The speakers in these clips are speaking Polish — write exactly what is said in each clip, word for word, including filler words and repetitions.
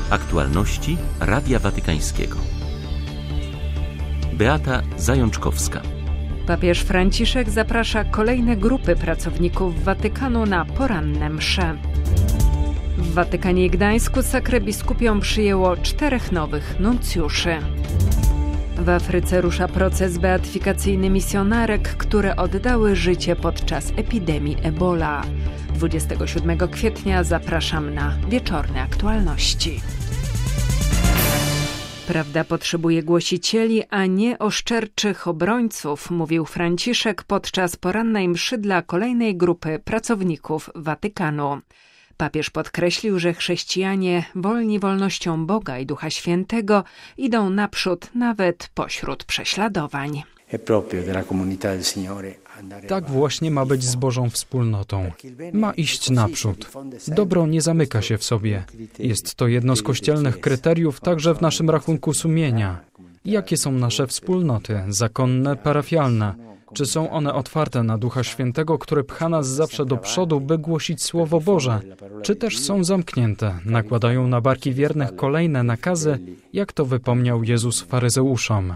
Aktualności Radia Watykańskiego. Beata Zajączkowska. Papież Franciszek zaprasza kolejne grupy pracowników Watykanu na poranne msze. W Watykanie i Gdańsku Sacre Biscupium przyjęło czterech nowych nuncjuszy. W Afryce rusza proces beatyfikacyjny misjonarek, które oddały życie podczas epidemii Ebola. dwudziestego siódmego kwietnia zapraszam na wieczorne aktualności. Prawda potrzebuje głosicieli, a nie oszczerczych obrońców, mówił Franciszek podczas porannej mszy dla kolejnej grupy pracowników Watykanu. Papież podkreślił, że chrześcijanie wolni wolnością Boga i Ducha Świętego idą naprzód nawet pośród prześladowań. Tak właśnie ma być z Bożą wspólnotą. Ma iść naprzód. Dobro nie zamyka się w sobie. Jest to jedno z kościelnych kryteriów także w naszym rachunku sumienia. Jakie są nasze wspólnoty, zakonne, parafialne? Czy są one otwarte na Ducha Świętego, który pcha nas zawsze do przodu, by głosić Słowo Boże? Czy też są zamknięte, nakładają na barki wiernych kolejne nakazy, jak to wypomniał Jezus faryzeuszom?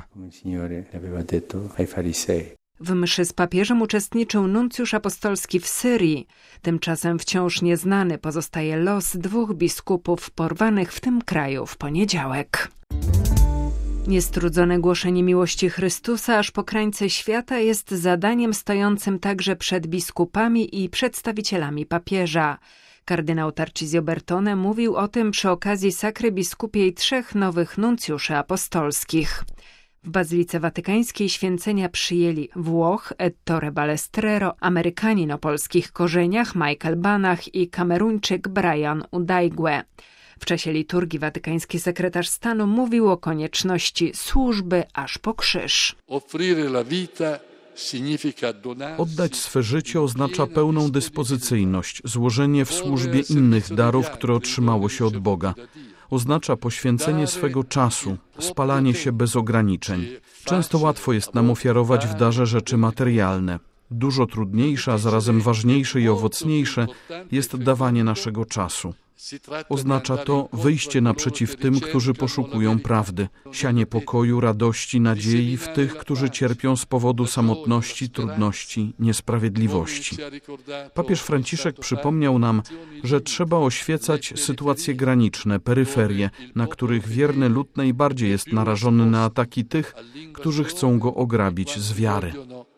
W mszy z papieżem uczestniczył nuncjusz apostolski w Syrii. Tymczasem wciąż nieznany pozostaje los dwóch biskupów porwanych w tym kraju w poniedziałek. Niestrudzone głoszenie miłości Chrystusa aż po krańce świata jest zadaniem stojącym także przed biskupami i przedstawicielami papieża. Kardynał Tarcisio Bertone mówił o tym przy okazji Sacre Biscupiej trzech nowych nuncjuszy apostolskich. W Bazylice Watykańskiej święcenia przyjęli Włoch Ettore Balestrero, Amerykanin o polskich korzeniach Michael Banach i Kameruńczyk Brian Udaigwe. W czasie liturgii watykański sekretarz stanu mówił o konieczności służby aż po krzyż. Oddać swe życie oznacza pełną dyspozycyjność, złożenie w służbie innych darów, które otrzymało się od Boga. Oznacza poświęcenie swego czasu, spalanie się bez ograniczeń. Często łatwo jest nam ofiarować w darze rzeczy materialne. Dużo trudniejsze, a zarazem ważniejsze i owocniejsze jest dawanie naszego czasu. Oznacza to wyjście naprzeciw tym, którzy poszukują prawdy, sianie pokoju, radości, nadziei w tych, którzy cierpią z powodu samotności, trudności, niesprawiedliwości. Papież Franciszek przypomniał nam, że trzeba oświecać sytuacje graniczne, peryferie, na których wierny lud najbardziej jest narażony na ataki tych, którzy chcą go ograbić z wiary.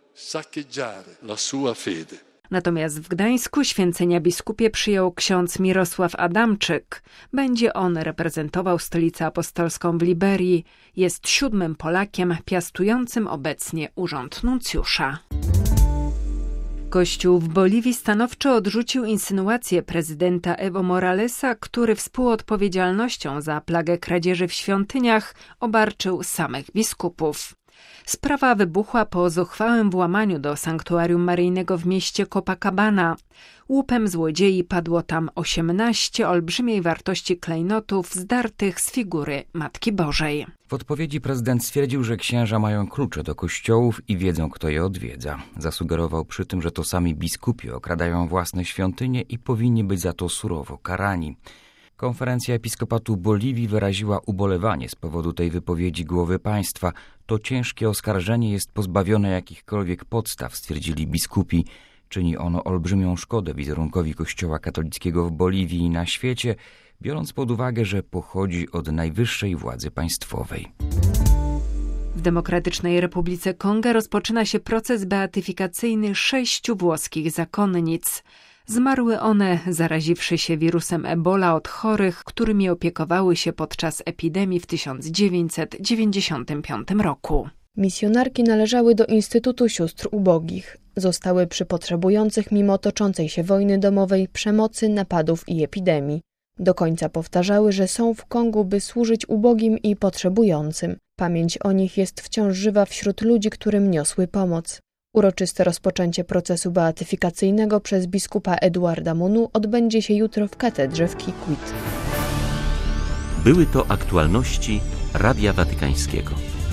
Natomiast w Gdańsku święcenia biskupie przyjął ksiądz Mirosław Adamczyk. Będzie on reprezentował stolicę apostolską w Liberii. Jest siódmym Polakiem piastującym obecnie urząd nuncjusza. Kościół w Boliwii stanowczo odrzucił insynuację prezydenta Evo Moralesa, który współodpowiedzialnością za plagę kradzieży w świątyniach obarczył samych biskupów. Sprawa wybuchła po zuchwałym włamaniu do sanktuarium maryjnego w mieście Copacabana. Łupem złodziei padło tam osiemnaście olbrzymiej wartości klejnotów zdartych z figury Matki Bożej. W odpowiedzi prezydent stwierdził, że księża mają klucze do kościołów i wiedzą, kto je odwiedza. Zasugerował przy tym, że to sami biskupi okradają własne świątynie i powinni być za to surowo karani. Konferencja Episkopatu Boliwii wyraziła ubolewanie z powodu tej wypowiedzi głowy państwa. To ciężkie oskarżenie jest pozbawione jakichkolwiek podstaw, stwierdzili biskupi. Czyni ono olbrzymią szkodę wizerunkowi Kościoła katolickiego w Boliwii i na świecie, biorąc pod uwagę, że pochodzi od najwyższej władzy państwowej. W Demokratycznej Republice Konga rozpoczyna się proces beatyfikacyjny sześciu włoskich zakonnic. Zmarły one, zaraziwszy się wirusem Ebola od chorych, którymi opiekowały się podczas epidemii w tysiąc dziewięćset dziewięćdziesiątym piątym roku. Misjonarki należały do Instytutu Sióstr Ubogich. Zostały przy potrzebujących mimo toczącej się wojny domowej, przemocy, napadów i epidemii. Do końca powtarzały, że są w Kongu, by służyć ubogim i potrzebującym. Pamięć o nich jest wciąż żywa wśród ludzi, którym niosły pomoc. Uroczyste rozpoczęcie procesu beatyfikacyjnego przez biskupa Eduarda Monu odbędzie się jutro w katedrze w Kikwit. Były to aktualności Radia Watykańskiego.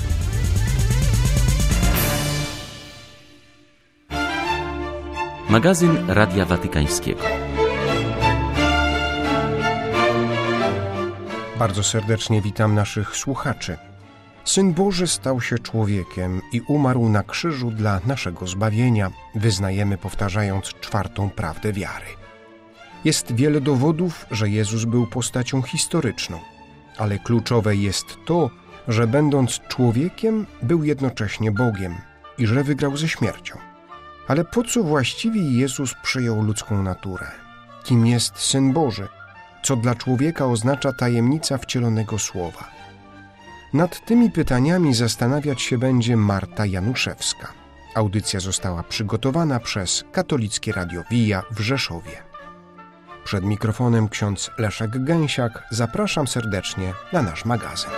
Magazyn Radia Watykańskiego. Bardzo serdecznie witam naszych słuchaczy. Syn Boży stał się człowiekiem i umarł na krzyżu dla naszego zbawienia, wyznajemy powtarzając czwartą prawdę wiary. Jest wiele dowodów, że Jezus był postacią historyczną, ale kluczowe jest to, że będąc człowiekiem był jednocześnie Bogiem i że wygrał ze śmiercią. Ale po co właściwie Jezus przyjął ludzką naturę? Kim jest Syn Boży? Co dla człowieka oznacza tajemnica wcielonego Słowa? Nad tymi pytaniami zastanawiać się będzie Marta Januszewska. Audycja została przygotowana przez Katolickie Radio Via w Rzeszowie. Przed mikrofonem ksiądz Leszek Gęsiak. Zapraszam serdecznie na nasz magazyn.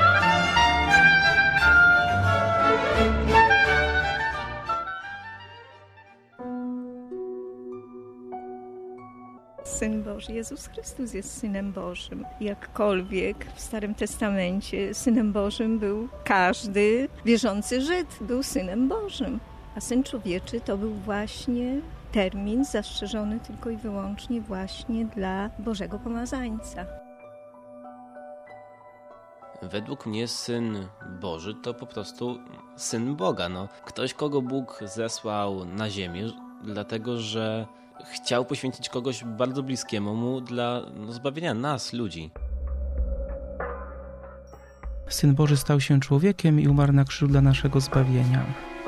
Syn Boży, Jezus Chrystus jest Synem Bożym. Jakkolwiek w Starym Testamencie Synem Bożym był każdy wierzący Żyd, był Synem Bożym. A Syn Człowieczy to był właśnie termin zastrzeżony tylko i wyłącznie właśnie dla Bożego Pomazańca. Według mnie Syn Boży to po prostu Syn Boga. No, ktoś, kogo Bóg zesłał na ziemię, dlatego że chciał poświęcić kogoś bardzo bliskiemu mu dla no, zbawienia nas, ludzi. Syn Boży stał się człowiekiem i umarł na krzyżu dla naszego zbawienia.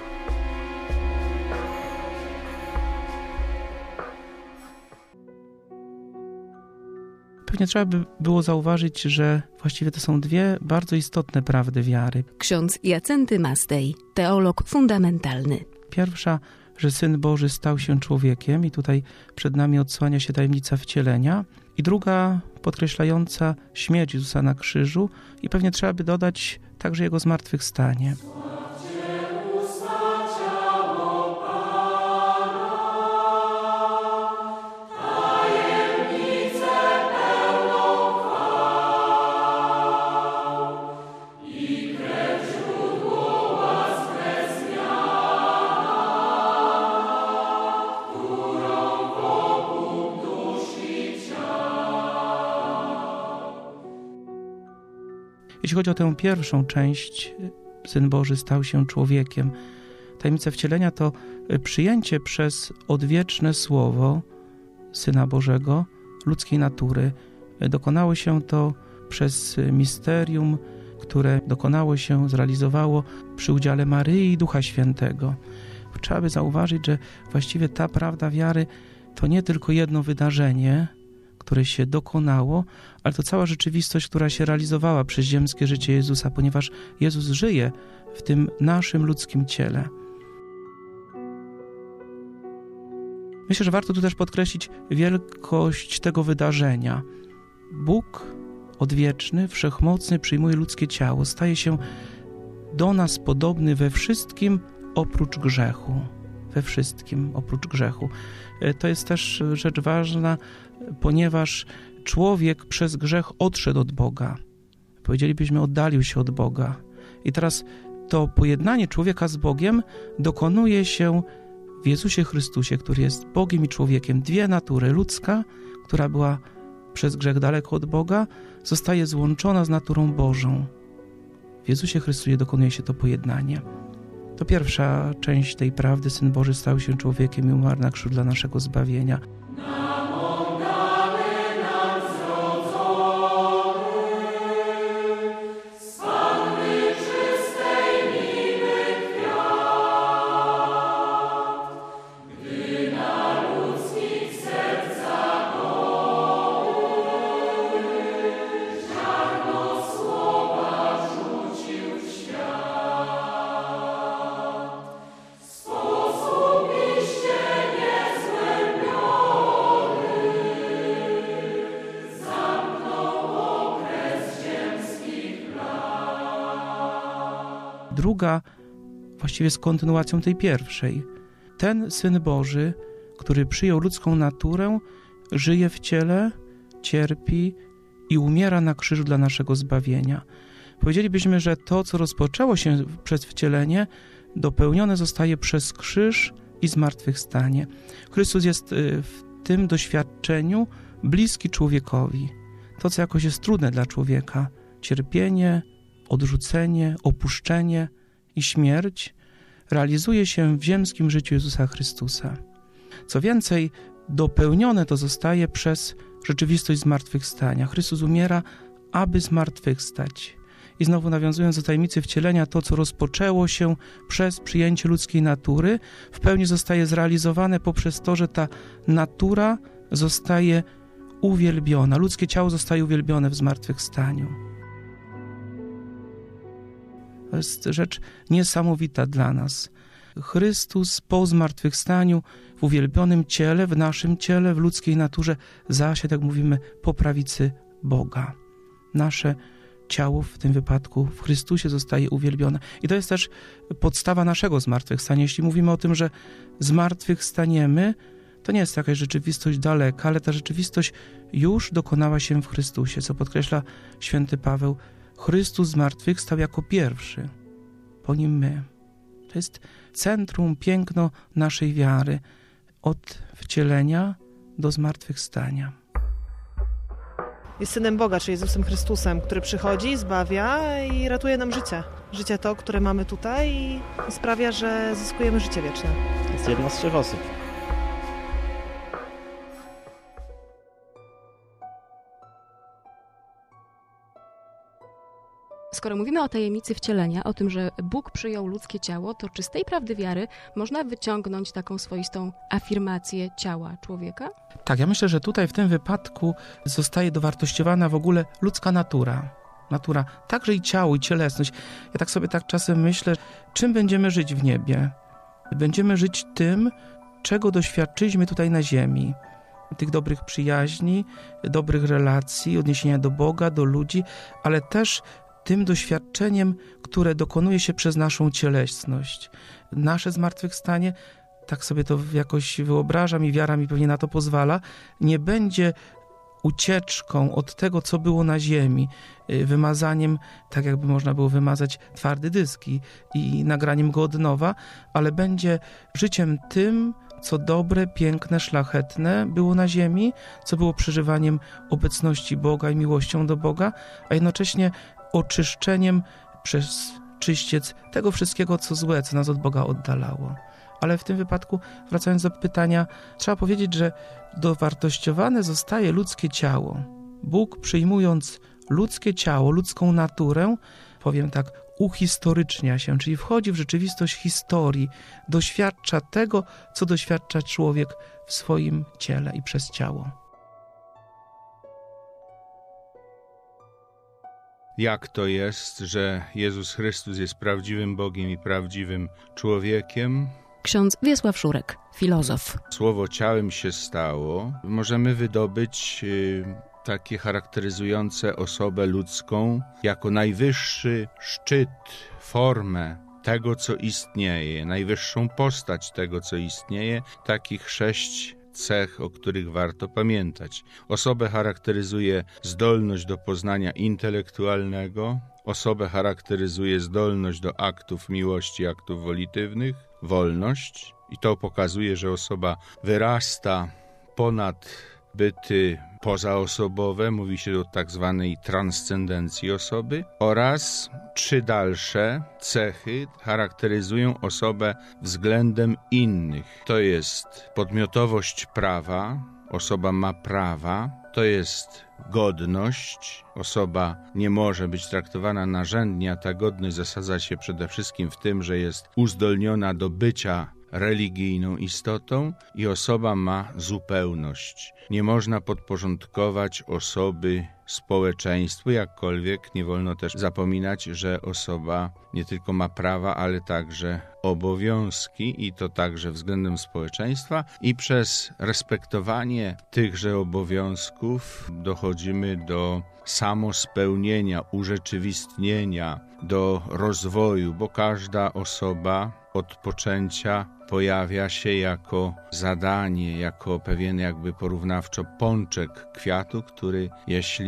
Pewnie trzeba by było zauważyć, że właściwie to są dwie bardzo istotne prawdy wiary. Ksiądz Jacenty Mastej, teolog fundamentalny. Pierwsza, że Syn Boży stał się człowiekiem i tutaj przed nami odsłania się tajemnica wcielenia. I druga, podkreślająca śmierć Jezusa na krzyżu i pewnie trzeba by dodać także Jego zmartwychwstanie. Jeśli chodzi o tę pierwszą część, Syn Boży stał się człowiekiem. Tajemnica wcielenia to przyjęcie przez odwieczne Słowo Syna Bożego ludzkiej natury. Dokonało się to przez misterium, które dokonało się, zrealizowało przy udziale Maryi i Ducha Świętego. Trzeba by zauważyć, że właściwie ta prawda wiary to nie tylko jedno wydarzenie, które się dokonało, ale to cała rzeczywistość, która się realizowała przez ziemskie życie Jezusa, ponieważ Jezus żyje w tym naszym ludzkim ciele. Myślę, że warto tu też podkreślić wielkość tego wydarzenia. Bóg odwieczny, wszechmocny przyjmuje ludzkie ciało, staje się do nas podobny we wszystkim oprócz grzechu. We wszystkim oprócz grzechu. To jest też rzecz ważna, ponieważ człowiek przez grzech odszedł od Boga. Powiedzielibyśmy, oddalił się od Boga. I teraz to pojednanie człowieka z Bogiem dokonuje się w Jezusie Chrystusie, który jest Bogiem i człowiekiem. Dwie natury. Ludzka, która była przez grzech daleko od Boga, zostaje złączona z naturą Bożą. W Jezusie Chrystusie dokonuje się to pojednanie. To pierwsza część tej prawdy. Syn Boży stał się człowiekiem i umarł na krzyżu dla naszego zbawienia. Druga właściwie jest kontynuacją tej pierwszej. Ten Syn Boży, który przyjął ludzką naturę, żyje w ciele, cierpi i umiera na krzyżu dla naszego zbawienia. Powiedzielibyśmy, że to, co rozpoczęło się przez wcielenie, dopełnione zostaje przez krzyż i zmartwychwstanie. Chrystus jest w tym doświadczeniu bliski człowiekowi. to, co jakoś jest trudne dla człowieka. Cierpienie, odrzucenie, opuszczenie i śmierć realizuje się w ziemskim życiu Jezusa Chrystusa. Co więcej, dopełnione to zostaje przez rzeczywistość zmartwychwstania. Chrystus umiera, aby zmartwychwstać. I znowu nawiązując do tajemnicy wcielenia, to, co rozpoczęło się przez przyjęcie ludzkiej natury, w pełni zostaje zrealizowane poprzez to, że ta natura zostaje uwielbiona. Ludzkie ciało zostaje uwielbione w zmartwychwstaniu. To jest rzecz niesamowita dla nas. Chrystus po zmartwychwstaniu w uwielbionym ciele, w naszym ciele, w ludzkiej naturze zasiadł, jak mówimy, po prawicy Boga. Nasze ciało w tym wypadku w Chrystusie zostaje uwielbione. I to jest też podstawa naszego zmartwychwstania. Jeśli mówimy o tym, że zmartwychwstaniemy, to nie jest jakaś rzeczywistość daleka, ale ta rzeczywistość już dokonała się w Chrystusie, co podkreśla święty Paweł. Chrystus zmartwychwstał jako pierwszy, po nim my. To jest centrum, piękno naszej wiary, od wcielenia do zmartwychwstania. Jest Synem Boga, czyli Jezusem Chrystusem, który przychodzi, zbawia i ratuje nam życie. Życie to, które mamy tutaj i sprawia, że zyskujemy życie wieczne. Jest jedną z trzech osób. Skoro mówimy o tajemnicy wcielenia, o tym, że Bóg przyjął ludzkie ciało, to czy z tej prawdy wiary można wyciągnąć taką swoistą afirmację ciała człowieka? Tak, ja myślę, że tutaj w tym wypadku zostaje dowartościowana w ogóle ludzka natura. Natura, także i ciało, i cielesność. Ja tak sobie tak czasem myślę, czym będziemy żyć w niebie? Będziemy żyć tym, czego doświadczyliśmy tutaj na ziemi. Tych dobrych przyjaźni, dobrych relacji, odniesienia do Boga, do ludzi, ale też tym doświadczeniem, które dokonuje się przez naszą cielesność. Nasze zmartwychwstanie, tak sobie to jakoś wyobrażam i wiara mi pewnie na to pozwala, nie będzie ucieczką od tego, co było na ziemi, wymazaniem, tak jakby można było wymazać twardy dysk i, i nagraniem go od nowa, ale będzie życiem tym, co dobre, piękne, szlachetne było na ziemi, co było przeżywaniem obecności Boga i miłością do Boga, a jednocześnie oczyszczeniem przez czyściec tego wszystkiego, co złe, co nas od Boga oddalało. Ale w tym wypadku, wracając do pytania, trzeba powiedzieć, że dowartościowane zostaje ludzkie ciało. Bóg, przyjmując ludzkie ciało, ludzką naturę, powiem tak, uhistorycznia się, czyli wchodzi w rzeczywistość historii, doświadcza tego, co doświadcza człowiek w swoim ciele i przez ciało. Jak to jest, że Jezus Chrystus jest prawdziwym Bogiem i prawdziwym człowiekiem? Ksiądz Wiesław Szurek, filozof. Słowo ciałem się stało. Możemy wydobyć y, takie charakteryzujące osobę ludzką jako najwyższy szczyt, formę tego, co istnieje, najwyższą postać tego, co istnieje, takich sześć cech, o których warto pamiętać. Osobę charakteryzuje zdolność do poznania intelektualnego, osobę charakteryzuje zdolność do aktów miłości, aktów wolitywnych, wolność, i to pokazuje, że osoba wyrasta ponad byty pozaosobowe, mówi się o tak zwanej transcendencji osoby, oraz trzy dalsze cechy charakteryzują osobę względem innych. To jest podmiotowość prawa, osoba ma prawa, to jest godność, osoba nie może być traktowana narzędnie, a ta godność zasadza się przede wszystkim w tym, że jest uzdolniona do bycia religijną istotą, i osoba ma zupełność. Nie można podporządkować osoby społeczeństwu, jakkolwiek nie wolno też zapominać, że osoba nie tylko ma prawa, ale także obowiązki, i to także względem społeczeństwa, i przez respektowanie tychże obowiązków dochodzimy do samospełnienia, urzeczywistnienia, do rozwoju, bo każda osoba od poczęcia pojawia się jako zadanie, jako pewien jakby porównawczo pączek kwiatu, który jeśli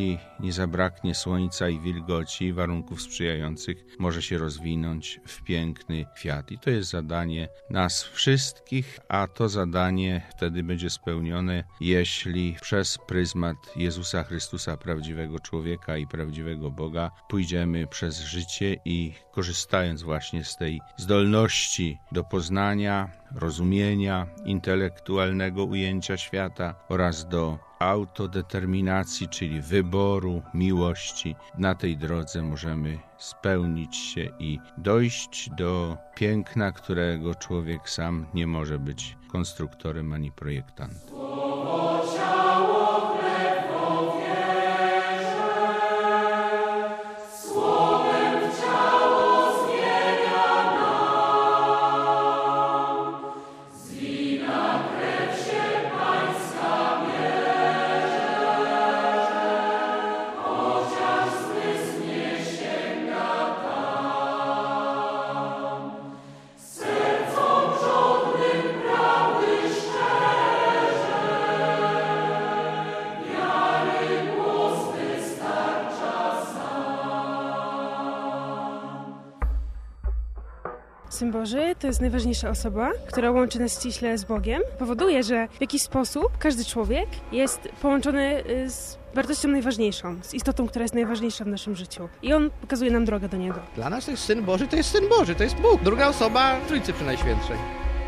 jeżeli nie zabraknie słońca i wilgoci, warunków sprzyjających, może się rozwinąć w piękny kwiat. I to jest zadanie nas wszystkich, a to zadanie wtedy będzie spełnione, jeśli przez pryzmat Jezusa Chrystusa, prawdziwego człowieka i prawdziwego Boga, pójdziemy przez życie i korzystając właśnie z tej zdolności do poznania, rozumienia, intelektualnego ujęcia świata oraz do autodeterminacji, czyli wyboru, miłości, na tej drodze możemy spełnić się i dojść do piękna, którego człowiek sam nie może być konstruktorem ani projektantem. Syn Boży to jest najważniejsza osoba, która łączy nas ściśle z Bogiem. Powoduje, że w jakiś sposób każdy człowiek jest połączony z wartością najważniejszą, z istotą, która jest najważniejsza w naszym życiu. I On pokazuje nam drogę do Niego. Dla nas to jest Syn Boży, to jest Syn Boży, to jest Bóg. Druga osoba Trójcy Przenajświętszej.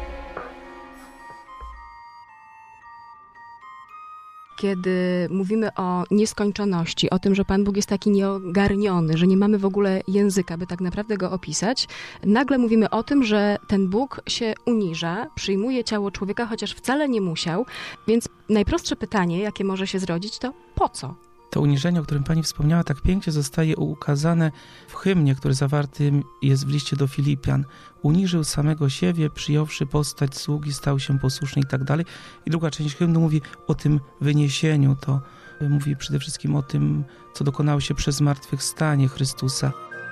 Kiedy mówimy o nieskończoności, o tym, że Pan Bóg jest taki nieogarniony, że nie mamy w ogóle języka, by tak naprawdę Go opisać, nagle mówimy o tym, że ten Bóg się uniża, przyjmuje ciało człowieka, chociaż wcale nie musiał. Więc najprostsze pytanie, jakie może się zrodzić, to po co? To uniżenie, o którym Pani wspomniała, tak pięknie zostaje ukazane w hymnie, który zawarty jest w liście do Filipian. Uniżył samego siebie, przyjąwszy postać sługi, stał się posłuszny i tak dalej. I druga część hymnu mówi o tym wyniesieniu. To mówi przede wszystkim o tym, co dokonało się przez zmartwychwstanie Chrystusa.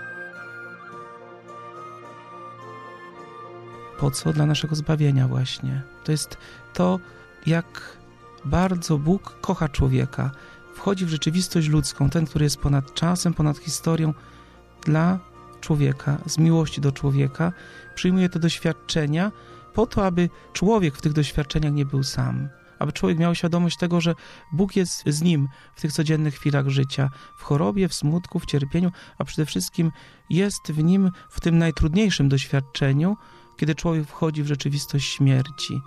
Po co? Dla naszego zbawienia właśnie. To jest to, jak bardzo Bóg kocha człowieka. Wchodzi w rzeczywistość ludzką, ten, który jest ponad czasem, ponad historią, dla człowieka, z miłości do człowieka, przyjmuje te doświadczenia po to, aby człowiek w tych doświadczeniach nie był sam. Aby człowiek miał świadomość tego, że Bóg jest z nim w tych codziennych chwilach życia, w chorobie, w smutku, w cierpieniu, a przede wszystkim jest w nim w tym najtrudniejszym doświadczeniu, kiedy człowiek wchodzi w rzeczywistość śmierci.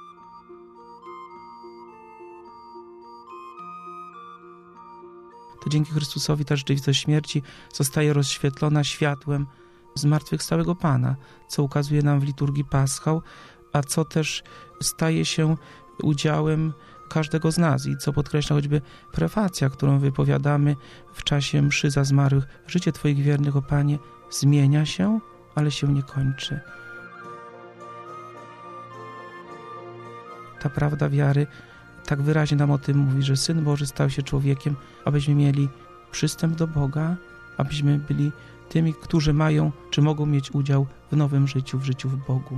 To dzięki Chrystusowi ta rzeczywistość śmierci zostaje rozświetlona światłem zmartwychwstałego Pana, co ukazuje nam w liturgii Paschał, a co też staje się udziałem każdego z nas i co podkreśla choćby prefacja, którą wypowiadamy w czasie mszy za zmarłych. Życie Twoich wiernych, o Panie, zmienia się, ale się nie kończy. Ta prawda wiary tak wyraźnie nam o tym mówi, że Syn Boży stał się człowiekiem, abyśmy mieli przystęp do Boga, abyśmy byli tymi, którzy mają, czy mogą mieć udział w nowym życiu, w życiu w Bogu.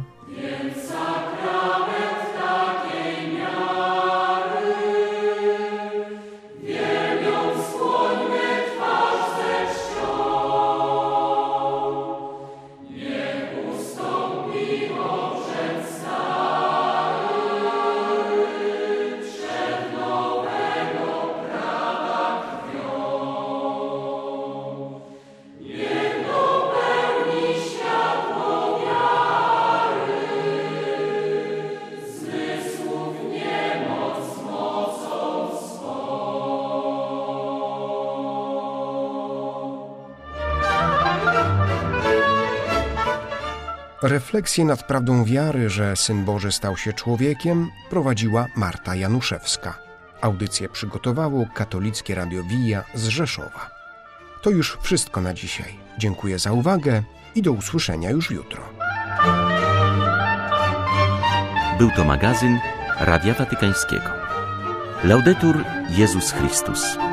Refleksję nad prawdą wiary, że Syn Boży stał się człowiekiem, prowadziła Marta Januszewska. Audycję przygotowało Katolickie Radio Via z Rzeszowa. To już wszystko na dzisiaj. Dziękuję za uwagę i do usłyszenia już jutro. Był to magazyn Radia Watykańskiego. Laudetur Jezus Chrystus.